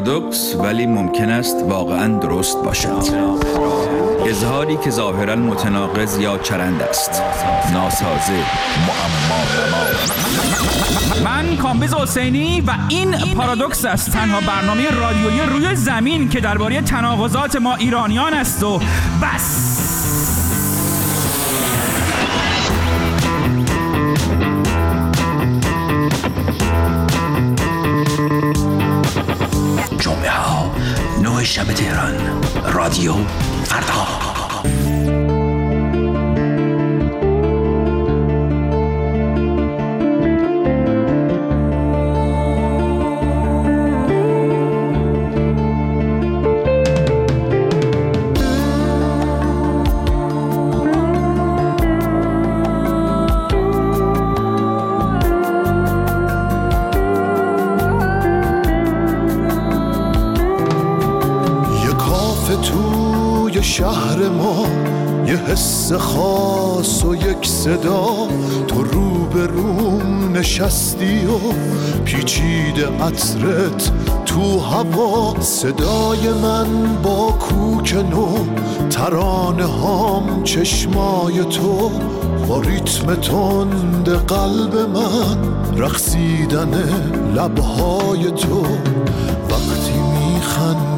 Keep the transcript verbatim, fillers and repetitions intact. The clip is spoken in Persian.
پارادوکس ولی ممکن است واقعاً درست باشد. اظهاری که ظاهراً متناقض یا چرند است. ناسازه، معما. من کامبیز حسینی و این پارادوکس است، تنها برنامه رادیویی روی زمین که درباره تناقضات ما ایرانیان است و بس. جمعه ها نه شب تهران، رادیو فردا. شهر ما یه حس خاص و یک صدا، تو رو به روم نشستی و پیچیده عطرت تو هوا. صدای من با کوک نو، ترانه هام چشمای تو، با ریتم تند قلب من رقصیدن لبهای تو. وقتی میخند